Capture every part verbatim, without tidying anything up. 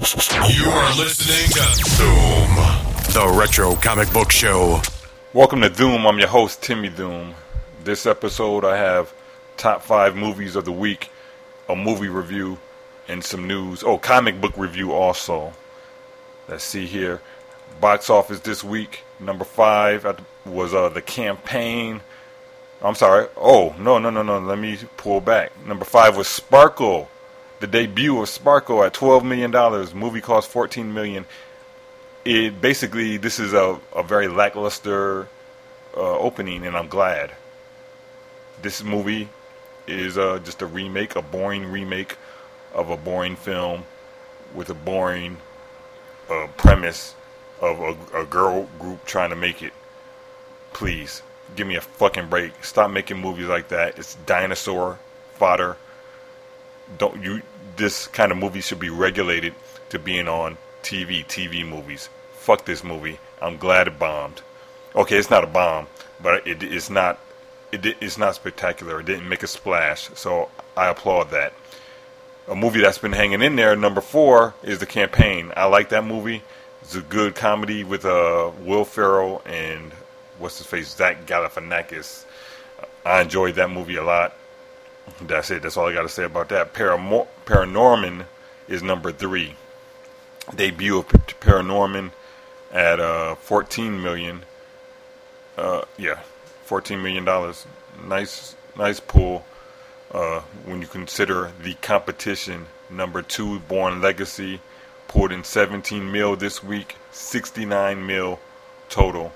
You are listening to Zoom, the Retro Comic Book Show. Welcome to Zoom. I'm your host, Timmy Zoom. This episode, I have top five movies of the week, a movie review, and some news. Oh, comic book review also. Let's see here. Box office this week, number five was uh, The Campaign. I'm sorry. Oh, no, no, no, no. Let me pull back. Number five was Sparkle. The debut of Sparkle at twelve million dollars. Movie cost fourteen million dollars. It basically, this is a, a very lackluster uh, opening, and I'm glad. This movie is uh, just a remake, a boring remake of a boring film with a boring uh, premise of a, a girl group trying to make it. Please, give me a fucking break. Stop making movies like that. It's dinosaur fodder. Don't you? This kind of movie should be regulated to being on T V, T V movies. Fuck this movie. I'm glad it bombed. Okay, it's not a bomb, but it, it's not. It, it's not spectacular. It didn't make a splash, so I applaud that. A movie that's been hanging in there, number four, is The Campaign. I like that movie. It's a good comedy with uh, Will Ferrell and what's his face, Zach Galifianakis. I enjoyed that movie a lot. That's it. That's all I got to say about that. Paramor- Paranorman is number three. Debut of Paranorman at uh, fourteen million. Uh, yeah, fourteen million dollars. Nice, nice pull. Uh, when you consider the competition, number two, Born Legacy, pulled in seventeen mil this week, sixty-nine mil total.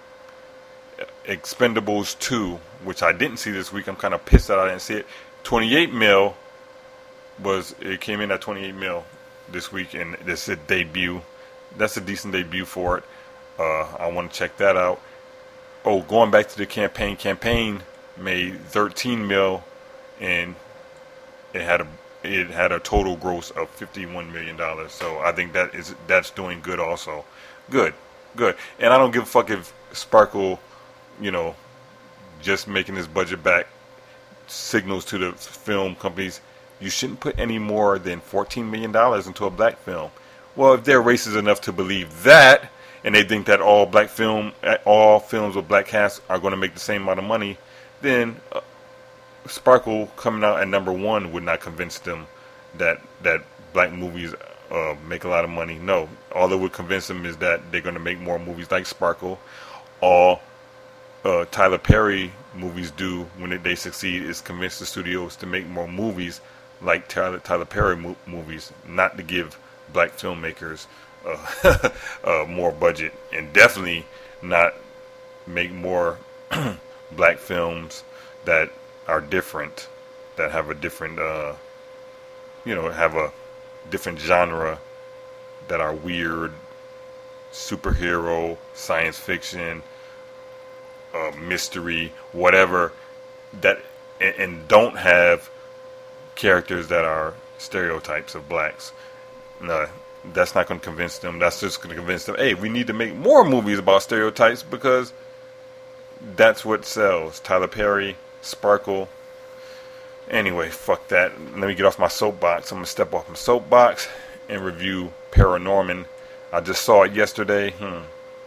Expendables two, which I didn't see this week. I'm kind of pissed that I didn't see it. twenty-eight mil was it came in at twenty-eight mil this week, and this is a debut. That's a decent debut for it. Uh, I want to check that out. Oh, going back to the campaign. Campaign made thirteen mil, and it had a it had a total gross of fifty-one million dollars. So I think that is that's doing good also. Good, good. And I don't give a fuck if Sparkle, you know, just making his budget back signals to the film companies, you shouldn't put any more than fourteen million dollars into a black film. Well, if they're racist enough to believe that, and they think that all black film, all films with black casts are going to make the same amount of money, then uh, Sparkle coming out at number one would not convince them that that black movies uh, make a lot of money. No, all that would convince them is that they're going to make more movies like Sparkle. All uh, Tyler Perry movies do when they, they succeed is convince the studios to make more movies like Tyler, Tyler Perry mo- movies, not to give black filmmakers uh, uh, more budget, and definitely not make more black films that are different, that have a different, uh, you know, have a different genre, that are weird, superhero, science fiction, uh, mystery, whatever, that and, and don't have characters that are stereotypes of blacks. No, that's not going to convince them. That's just going to convince them, hey, we need to make more movies about stereotypes because that's what sells. Tyler Perry, Sparkle. Anyway, fuck that. Let me get off my soapbox. I'm going to step off my soapbox and review Paranorman. I just saw it yesterday. Hmm.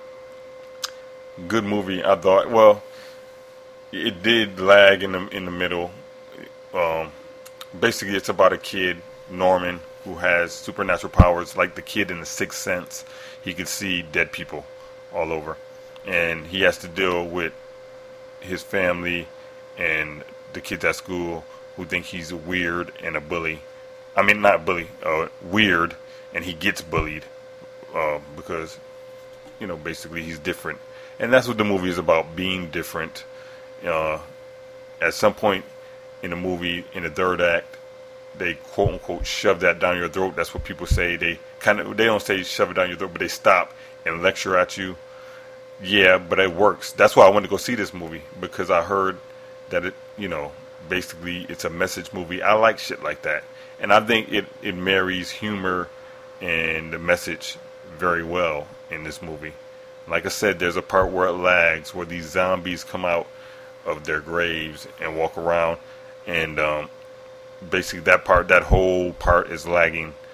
Good movie, I thought. Well, it did lag in the in the middle. Um, basically, it's about a kid, Norman, who has supernatural powers, like the kid in The Sixth Sense. He could see dead people all over, and he has to deal with his family and the kids at school who think he's weird and a bully. I mean, not bully, uh, weird, and he gets bullied uh, because, you know, basically he's different. And that's what the movie is about, being different. Uh, at some point in the movie, in the third act, they quote unquote shove that down your throat. That's what people say. They kind of they don't say shove it down your throat, but they stop and lecture at you. Yeah, but it works. That's why I wanted to go see this movie, because I heard that it, you know, basically it's a message movie. I like shit like that, and I think it it marries humor and the message very well in this movie. Like I said, there's a part where it lags, where these zombies come out of their graves and walk around, and um, basically that part, that whole part is lagging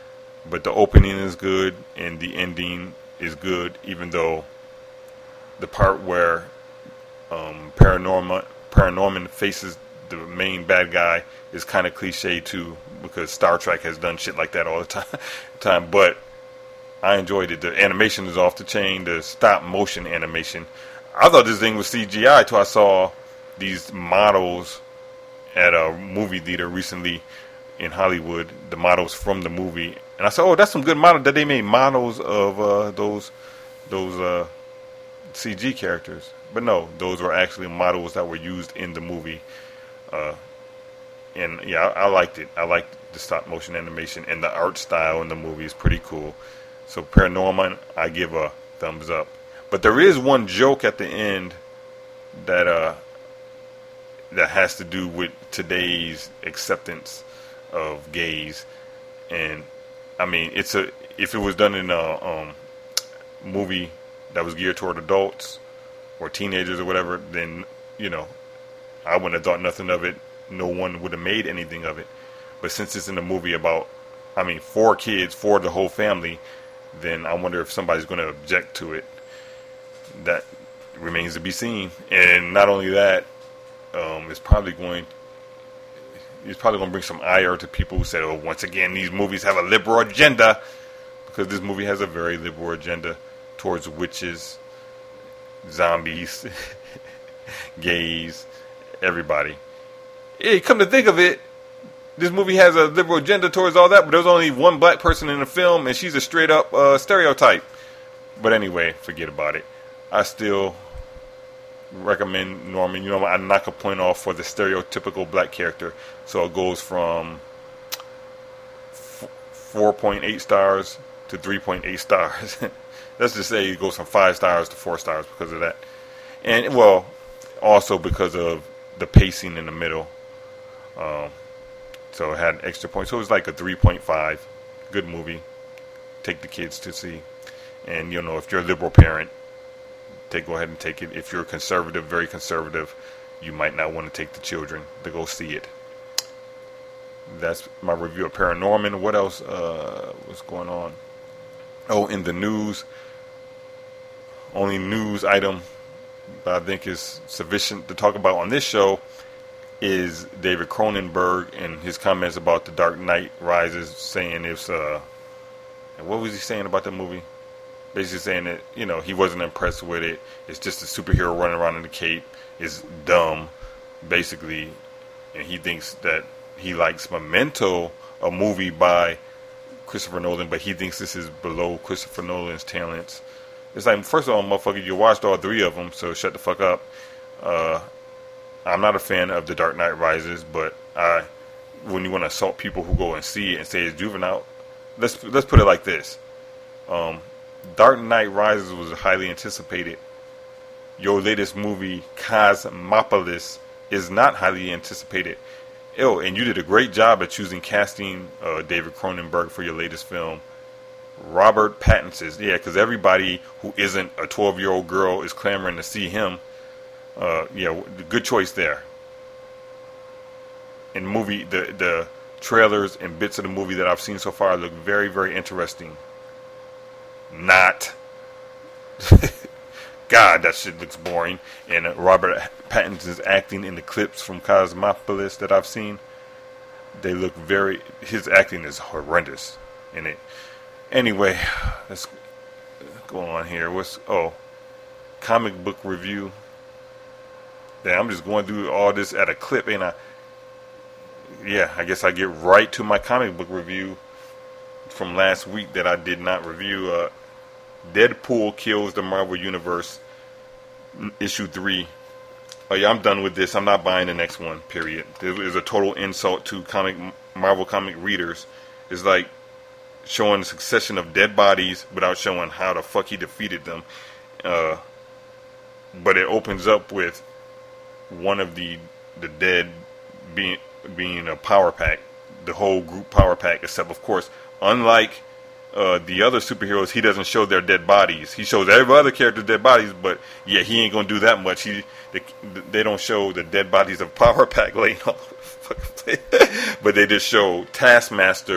but the opening is good and the ending is good, even though the part where um, Paranorman Paranorman faces the main bad guy is kind of cliche too, because Star Trek has done shit like that all the time. time. But I enjoyed it. The animation is off the chain. The stop motion animation. I thought this thing was C G I until I saw these models at a movie theater recently in Hollywood. The models from the movie, and I said, "Oh, that's some good models." That they made models of uh, those those uh, C G characters. But no, those were actually models that were used in the movie. Uh, and yeah, I, I liked it. I liked the stop motion animation, and the art style in the movie is pretty cool. So Paranorman, I give a thumbs up. But there is one joke at the end that uh that has to do with today's acceptance of gays, and I mean, it's a if it was done in a um, movie that was geared toward adults or teenagers or whatever, then you know, I wouldn't have thought nothing of it. No one would have made anything of it. But since it's in a movie about, I mean, four kids, for the whole family, then I wonder if somebody's going to object to it. That remains to be seen. And not only that, um, it's probably going, it's probably going to bring some ire to people who said, "Oh, once again, these movies have a liberal agenda," because this movie has a very liberal agenda towards witches, zombies, gays, everybody. Hey, come to think of it, this movie has a liberal agenda towards all that, but there's only one black person in the film, and she's a straight up uh, stereotype. But anyway, forget about it. I still recommend Norman. You know, I knock a point off for the stereotypical black character, so it goes from f- four point eight stars to three point eight stars. Let's just say it goes from five stars to four stars because of that. And, well, also because of the pacing in the middle. Um, so it had extra points. So it was like a three point five. Good movie. Take the kids to see. And, you know, if you're a liberal parent, take go ahead and take it. If you're conservative, very conservative, you might not want to take the children to go see it. That's my review of Paranorman. What else uh, was going on? Oh, in the news, only news item that I think is sufficient to talk about on this show is David Cronenberg and his comments about The Dark Knight Rises, saying it's uh, what was he saying about the movie? Basically saying that, you know, he wasn't impressed with it. It's just a superhero running around in the cape. It's dumb, basically, and he thinks that he likes Memento, a movie by Christopher Nolan, but he thinks this is below Christopher Nolan's talents. It's like, first of all, motherfucker, you watched all three of them, so shut the fuck up. Uh, I'm not a fan of The Dark Knight Rises, but I, when you want to assault people who go and see it and say it's juvenile, let's let's put it like this. Um, Dark Knight Rises was highly anticipated. Your latest movie, Cosmopolis, is not highly anticipated. Oh, and you did a great job at choosing casting uh, David Cronenberg for your latest film. Robert Pattinson, yeah, because everybody who isn't a twelve-year-old girl is clamoring to see him. Uh, yeah, good choice there. And movie, the the trailers and bits of the movie that I've seen so far look very, very interesting. Not. God, that shit looks boring. And uh, Robert Pattinson's acting in the clips from Cosmopolis that I've seen, they look very, his acting is horrendous in it. Anyway, let's go on here. What's, oh, comic book review. Damn, I'm just going through all this at a clip, ain't I? Yeah, I guess I get right to my comic book review from last week that I did not review. Uh, Deadpool Kills the Marvel Universe, issue three. Oh yeah, I'm done with this. I'm not buying the next one, period. It is a total insult to comic Marvel comic readers. It's like showing a succession of dead bodies without showing how the fuck he defeated them. Uh, but it opens up with one of the the dead being being a power pack, the whole group power pack, except of course, unlike uh, the other superheroes, he doesn't show their dead bodies. He shows every other character's dead bodies, but yeah, he ain't gonna do that much. He they, they don't show the dead bodies of power pack laying off, but they just show Taskmaster,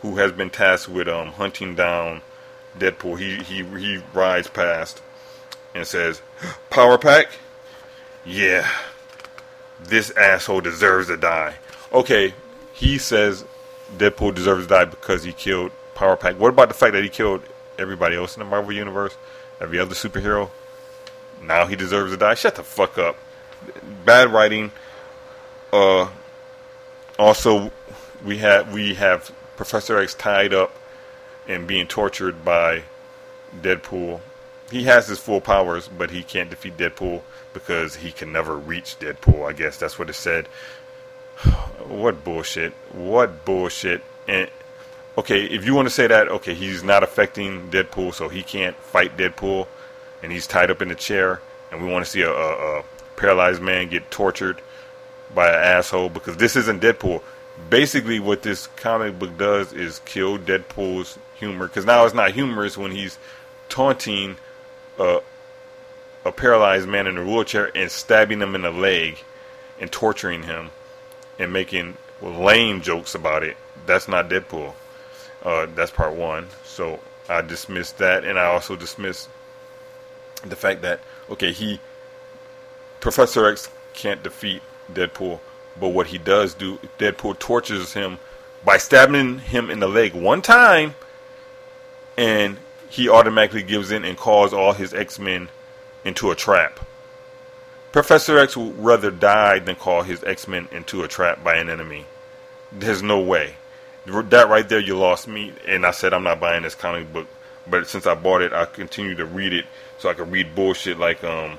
who has been tasked with um, hunting down Deadpool. He he he rides past and says, "Power pack? Yeah, this asshole deserves to die." Okay, he says Deadpool deserves to die because he killed Power Pack. What about the fact that he killed everybody else in the Marvel Universe? Every other superhero? Now he deserves to die? Shut the fuck up. Bad writing. Uh, also, we have we have Professor X tied up and being tortured by Deadpool. He has his full powers, but he can't defeat Deadpool because he can never reach Deadpool. I guess that's what it said. What bullshit. What bullshit. And okay, if you want to say that, okay, he's not affecting Deadpool, so he can't fight Deadpool, and he's tied up in a chair, and we want to see a, a, a paralyzed man get tortured by an asshole, because this isn't Deadpool. Basically, what this comic book does is kill Deadpool's humor, because now it's not humorous when he's taunting a, a paralyzed man in a wheelchair and stabbing him in the leg and torturing him and making lame jokes about it. That's not Deadpool. Uh, that's part one. So I dismissed that, and I also dismissed the fact that, okay, he, Professor X can't defeat Deadpool, but what he does do, Deadpool tortures him by stabbing him in the leg one time, and he automatically gives in and calls all his X-Men into a trap. Professor X would rather die than call his X-Men into a trap by an enemy. There's no way. That right there, you lost me, and I said I'm not buying this comic book. But since I bought it, I continue to read it so I can read bullshit like um,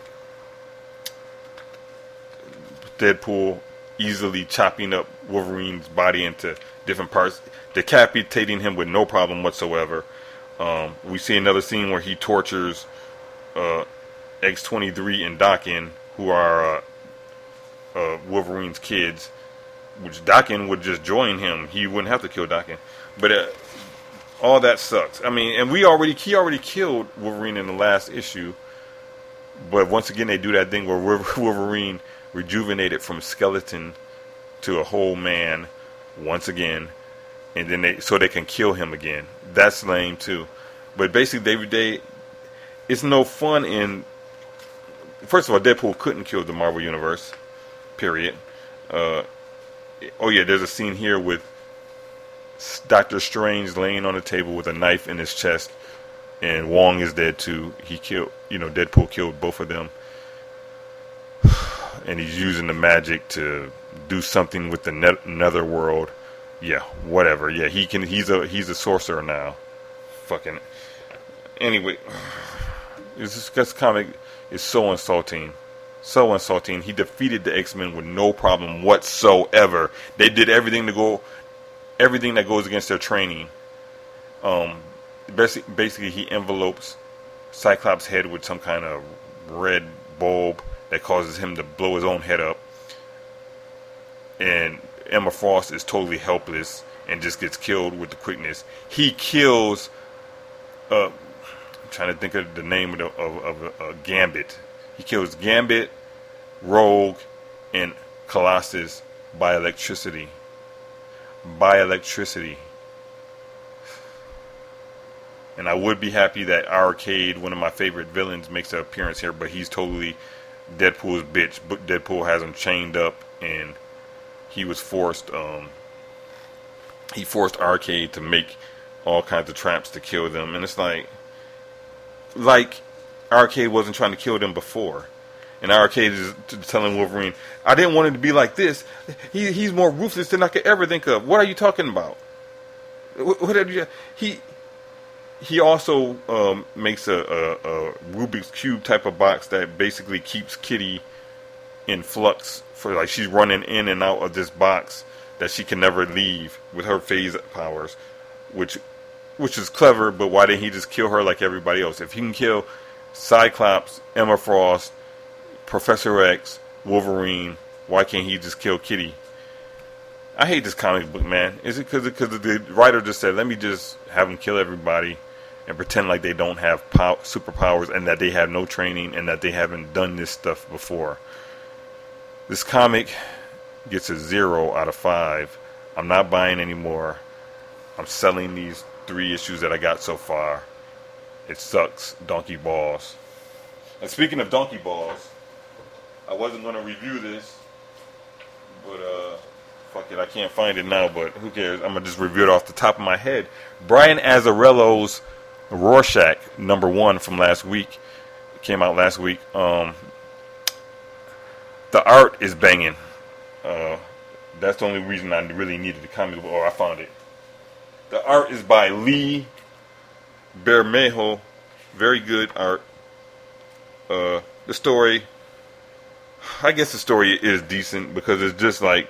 Deadpool easily chopping up Wolverine's body into different parts, decapitating him with no problem whatsoever. Um, we see another scene where he tortures uh, X twenty-three and Daken, who are uh, uh, Wolverine's kids, which Daken would just join him. He wouldn't have to kill Daken. But uh, all that sucks. I mean, and we already he already killed Wolverine in the last issue. But once again, they do that thing where Wolverine rejuvenated from skeleton to a whole man once again, and then they so they can kill him again. That's lame too. But basically, they they it's no fun in. First of all, Deadpool couldn't kill the Marvel Universe. Period. Uh, oh yeah, there's a scene here with Doctor Strange laying on the table with a knife in his chest, and Wong is dead too. He killed, you know, Deadpool killed both of them, and he's using the magic to do something with the net- netherworld. Yeah, whatever. Yeah, he can. He's a he's a sorcerer now. Fucking. Anyway, this, this comic is so insulting. So insulting. He defeated the X-Men with no problem whatsoever. They did everything to go, everything that goes against their training. Um, basically, basically, he envelopes Cyclops' head with some kind of red bulb that causes him to blow his own head up. And Emma Frost is totally helpless and just gets killed with the quickness. He kills. Uh, I'm trying to think of the name of, the, of, of uh, Gambit. He kills Gambit, Rogue, and Colossus by electricity. By electricity. And I would be happy that Arcade, one of my favorite villains, makes an appearance here, but he's totally Deadpool's bitch. But Deadpool has him chained up, and he was forced. Um, he forced Arcade to make all kinds of traps to kill them, and it's like, like. Arcade wasn't trying to kill them before. And Arcade is t- telling Wolverine, I didn't want him to be like this. He He's more ruthless than I could ever think of. What are you talking about? What, what are you, he he also um, makes a, a, a Rubik's Cube type of box that basically keeps Kitty in flux. For like she's running in and out of this box that she can never leave with her phase powers. Which, which is clever, but why didn't he just kill her like everybody else? If he can kill Cyclops, Emma Frost, Professor X, Wolverine, why can't he just kill Kitty? I hate this comic book, man. Is it because because the writer just said, let me just have them kill everybody and pretend like they don't have pow- superpowers and that they have no training and that they haven't done this stuff before? This comic gets a zero out of five. I'm not buying anymore. I'm selling these three issues that I got so far. It sucks. Donkey balls. And speaking of donkey balls, I wasn't going to review this, but uh, fuck it, I can't find it now, but who cares? I'm going to just review it off the top of my head. Brian Azzarello's Rorschach, number one from last week. It came out last week. Um, the art is banging. Uh, that's the only reason I really needed the comic book, or I found it. The art is by Lee Bermejo. Very good art. Uh, the story, I guess the story is decent because it's just like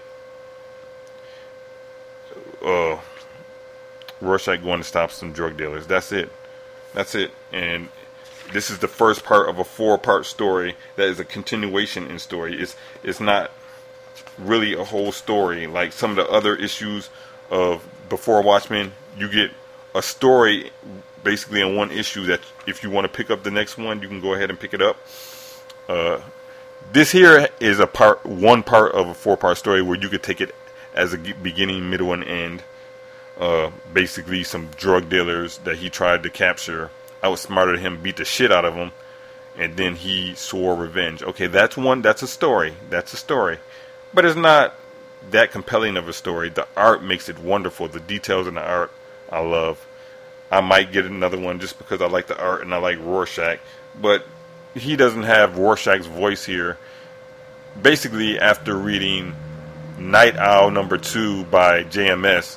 uh, Rorschach going to stop some drug dealers. That's it. That's it. And this is the first part of a four-part story that is a continuation in story. It's it's not really a whole story like some of the other issues of Before Watchmen. You get a story basically in one issue that if you want to pick up the next one, you can go ahead and pick it up. Uh, this here is a part, one part of a four-part story where you could take it as a beginning, middle, and end. Uh, basically, some drug dealers that he tried to capture, outsmarted him, beat the shit out of him, and then he swore revenge. Okay, that's one. That's a story. That's a story, but it's not that compelling of a story. The art makes it wonderful. The details in the art, I love. I might get another one just because I like the art and I like Rorschach. But he doesn't have Rorschach's voice here. Basically, after reading Night Owl number two by J M S,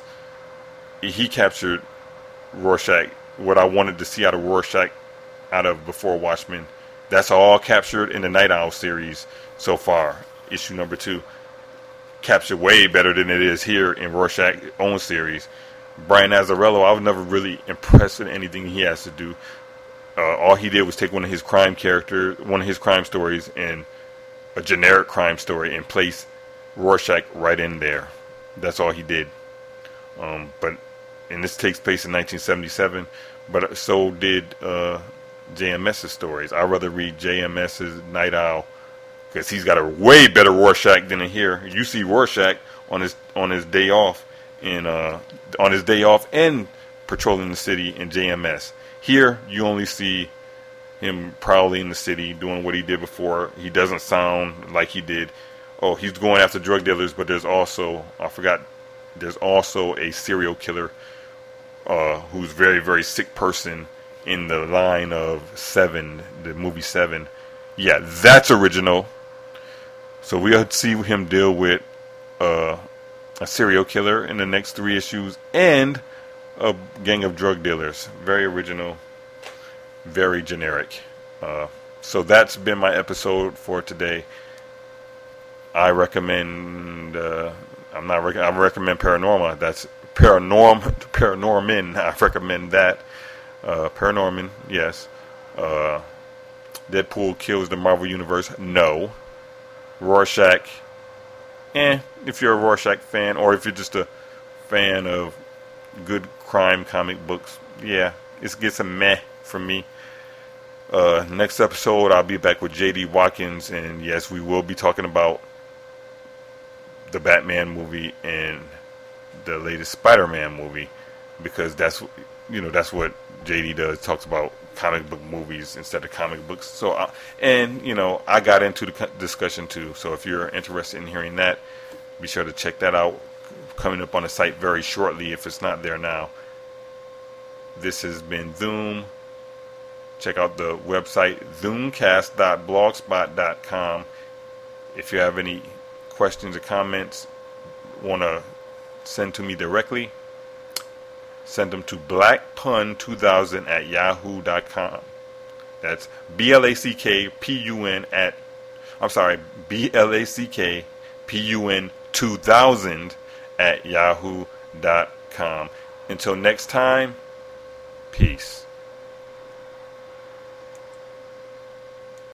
he captured Rorschach. What I wanted to see out of Rorschach, out of Before Watchmen. That's all captured in the Night Owl series so far. Issue number two. Captured way better than it is here in Rorschach's own series. Brian Azzarello, I was never really impressed with anything he has to do. Uh, all he did was take one of his crime characters, one of his crime stories, and a generic crime story, and place Rorschach right in there. That's all he did. Um, but and this takes place in nineteen seventy-seven. But so did uh, JMS's stories. I'd rather read JMS's Night Owl because he's got a way better Rorschach than in here. You see Rorschach on his on his day off. In uh, on his day off and patrolling the city in J M S. Here, you only see him prowling the city, doing what he did before. He doesn't sound like he did. Oh, he's going after drug dealers, but there's also, I forgot, there's also a serial killer uh, who's a very, very sick person in the line of Seven, the movie Seven. Yeah, that's original. So we'll see him deal with Uh, a serial killer in the next three issues and a gang of drug dealers. Very original, very generic. Uh, so that's been my episode for today. I recommend. Uh, I'm not. Rec- I recommend Paranormal. That's Paranorm. Paranorman. I recommend that. Uh, Paranorman. Yes. Uh, Deadpool kills the Marvel Universe. No. Rorschach. Eh, if you're a Rorschach fan, or if you're just a fan of good crime comic books, yeah, it gets a meh from me. Uh, next episode, I'll be back with J D Watkins, and yes, we will be talking about the Batman movie and the latest Spider-Man movie, because that's, you know, that's what J D does, talks about comic book movies instead of comic books. So, uh, and you know, I got into the discussion too. So, if you're interested in hearing that, be sure to check that out. Coming up on the site very shortly, if it's not there now. This has been Zoom. Check out the website zoomcast dot blogspot dot com. If you have any questions or comments, want to send to me directly, send them to black pun two thousand at yahoo dot com. That's B L A C K P U N at, I'm sorry, B L A C K P U N two thousand at yahoo dot com. Until next time, peace.